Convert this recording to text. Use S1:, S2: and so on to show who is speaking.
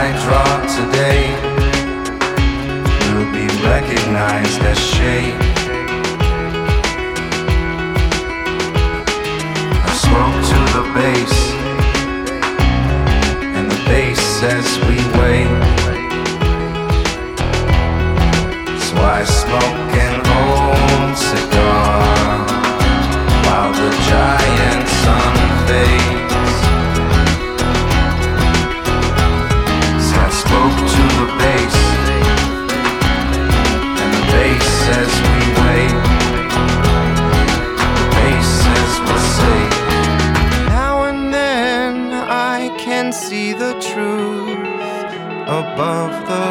S1: I draw today will be recognized as shade. I spoke to the bass, and the bass says we wait. So I smoke an old cigar while the giant sun fades. So I spoke to the bass, and the bass says we wait. The bass says we're safe. Now and then I can see the truth above the